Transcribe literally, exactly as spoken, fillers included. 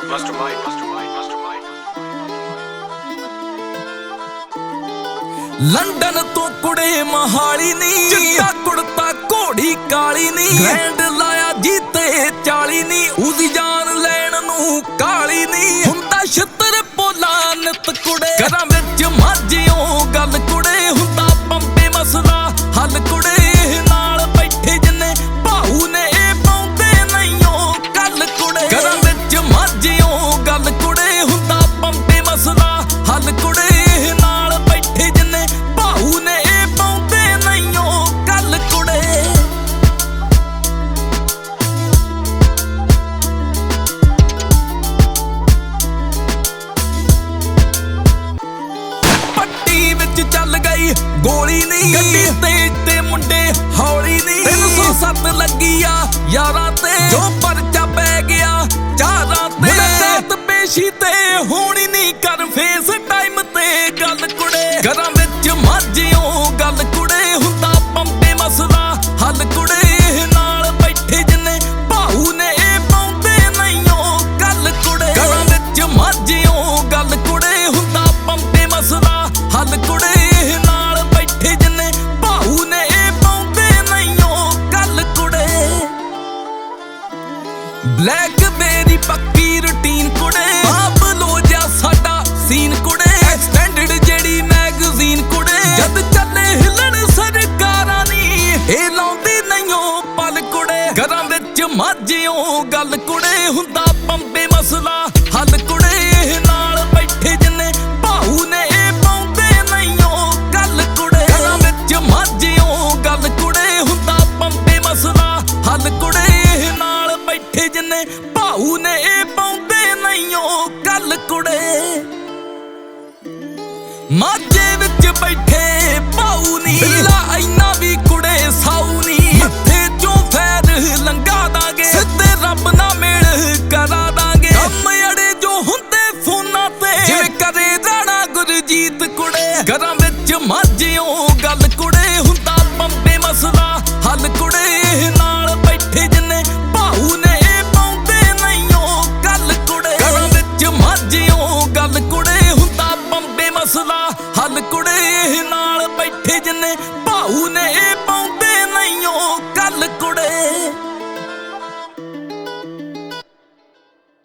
Mastermind, mastermind, mastermind. London ਤੋਂ ਕੁੜੇ ਮਹਾਲੀ ਨੀ, ਚਿੱਟਾ ਕੁੜਤਾ ਘੋੜੀ ਕਾਲੀ ਨੀ, ਗ੍ਰੈਂਡ ਲਾਇਆ ਜੀਤੇ ਚਾਲੀ ਨੀ, ਉਹਦੀ ਜਾਨ ਲੈਣ ਨੂੰ ਕਾਲੀ ਨੀ, ਹੁੰਦਾ ਛਿੱਤਰ ਪੋਲਾ ਨਿਤ ਕੁੜੇ, ਘਰਾਂ ਵਿੱਚ ਮਾਝਿਓ ਗੱਲ ਕੁੜੇ, ਹੁੰਦਾ ਪੰਪੇ ਮਸਲਾ ਹੱਲ ਕੁੜੇ, ਨਾਲ ਬੈਠੇ ਜਿੰਨੇ ਭਾਊ ਨੇ ਪਾਉਂਦੇ ਨਹੀਂਓ ਗੱਲ ਕੁੜੇ, ਘਰਾਂ ਵਿੱਚ ਮਾਝਿਓ ਗੱਲ ਕੁੜੇ, ਹੁੰਦਾ ਪੰਪੇ ਮਸਲਾ ਹੱਲ ਕੁੜੇ, ਨਾਲ ਬੈਠੇ ਜਿੰਨੇ ਭਾਊ ਨੇ ਪਾਉਂਦੇ ਨਹੀਂਓ ਗੱਲ ਕੁੜੇ। ਪੱਟੀ ਵਿੱਚ ਚੱਲ ਗਈ ਗੋਲੀ ਨੀ, ਗੱਡੀ ਤੇਜ਼ ਤੇ ਮੁੰਡੇ ਹੌਲੀ ਨੀ, ਤਿੰਨ ਸੌ ਸੱਤ ਲੱਗੀ ਆ ਯਾਰਾਂ ਤੇ, ਜੋ ਪਰਚਾ ਪੈ ਗਿਆ ਚਾਰਾਂ ਤੇ, ਮੁਲਾਕਾਤ ਪੇਸ਼ੀ ਤੇ ਹੋਣੀ ਨੀ, ਕਰ ਫੇਸ ਟਾਈਮ ਤੇ ਗੱਲ ਕੁੜੇ, ਘਰਾਂ ਵਿੱਚ ਮਾਝਿਓ ਗੱਲ ਕੁੜੇ, ਹੁੰਦਾ ਪੰਪੇ ਮਸਲਾ ਹੱਲ ਕੁੜੇ, ਨਾਲ ਬੈਠੇ ਜਿੰਨੇ ਭਾਊ ਨੇ ਪਾਉਂਦੇ ਨਹੀਂਓ ਗੱਲ ਕੁੜੇ, ਘਰਾਂ ਵਿੱਚ ਮਾਝਿਓ ਗੱਲ ਕੁੜੇ, ਹੁੰਦਾ ਪੰਪੇ ਮਸਲਾ ਹੱਲ ਕੁੜੇ, ਨਾਲ ਬੈਠੇ ਜਿੰਨੇ ਭਾਊ ਨੇ ਪਾਉਂਦੇ ਨਹੀਂਓ ਗੱਲ ਕੁੜੇ। ਬਲੈਕਬੇਰੀ ਪੱਕੀ ਰੂਟੀਨ ਕੁੜੇ, ਆਪ ਲੋ ਜਾ ਸਾਡਾ ਸੀਨ ਕੁੜੇ, ਐਕਸਟੈਂਡਡ ਜਿਹੜੀ ਮੈਗਜ਼ੀਨ ਕੁੜੇ, ਜਦ ਚੱਲੇ ਹਿੱਲਣ ਸਰਕਾਰਾਂ ਨੀ, ਇਹ ਲਾਉਂਦੀ ਨਹੀਂਓ ਪਲ ਕੁੜੇ, ਘਰਾਂ ਵਿੱਚ ਮਾਝਿਓ ਗੱਲ ਕੁੜੇ, ਹੁੰਦਾ ਪੰਪੇ ਮਸਲਾ ਹੱਲ ਕੁੜੇ, ਨਾਲ ਬੈਠੇ ਜਿੰਨੇ ਭਾਊ ਨੇ ਪਾਉਂਦੇ ਨਹੀਂਓ ਗੱਲ ਕੁੜੇ, ਘਰਾਂ ਵਿੱਚ ਮਾਝਿਓ ਗੱਲ ਕੁੜੇ, ਹੁੰਦਾ ਪੰਪੇ ਮਸਲਾ ਹੱਲ ਕੁੜੇ, ਨਾਲ ਬੈਠੇ ਜਿੰਨੇ ਭਾਊ ਨੇ ਪਾਉਂਦੇ ਨਹੀਂਓ ਗੱਲ ਕੁੜੇ। ਮਾਝੇ ਵਿੱਚ ਬੈਠੇ ਭਾਊ ਨੀ, ਬਿੱਲਾ ਇੰਨਾ ਵੀ ਕੁੜੇ ਸਾਊ ਨੀ, ਮੱਥੇ ਚੋਂ ਫੈਰ ਲੰਘਾ ਦਾਂਗੇ, ਸਿੱਧੇ ਰੱਬ ਨਾਲ ਮੇਲ ਕਰਾ ਦਾਂਗੇ, ਕੰਮ ਅੜੇ ਜੋ ਹੁੰਦੇ ਫੋਨਾਂ ਤੇ, ਜਿਵੇਂ ਕਰੇ ਰਾਣਾ ਗੁਰਜੀਤ ਕੁੜੇ, ਘਰਾਂ ਵਿੱਚ ਮਾਝੇ